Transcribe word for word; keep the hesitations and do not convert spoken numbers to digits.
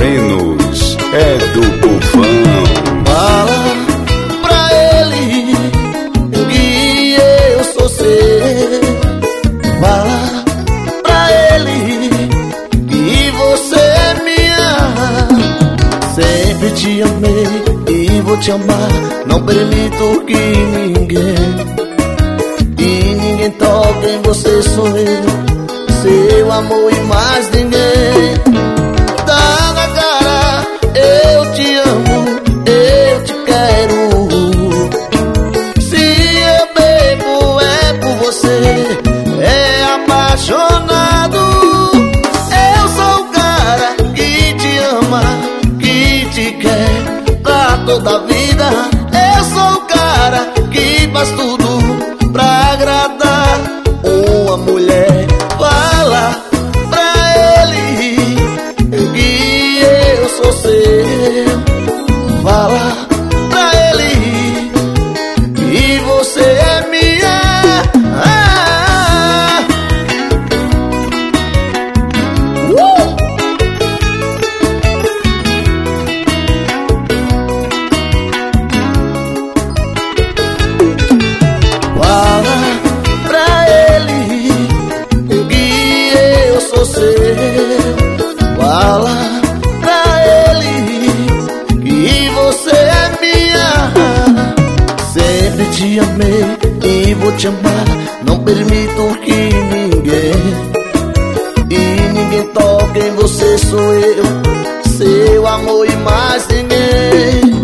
Buenos é do povão. Fala pra ele que eu sou seu. Fala pra ele que você me ama. Sempre te amei e vou te amar. Não permito que ninguém E ninguém toque em você, sou eu, seu amor e mais ninguém. Dá na cara, eu te amo, eu te quero. Se eu bebo é por você, é apaixonado. Eu sou o cara que te ama, que te quer pra toda a vida. Eu sou o cara que faz tudo pra agradar uma mulher. Fala pra ele que eu sou seu. Fala pra ele que você é minha. Ah! Uh! Fala pra ele que eu sou seu. Fala pra ele que você é minha. Sempre te amei e vou te amar. Não permito que ninguém E ninguém toque em você, sou eu, seu amor e mais ninguém.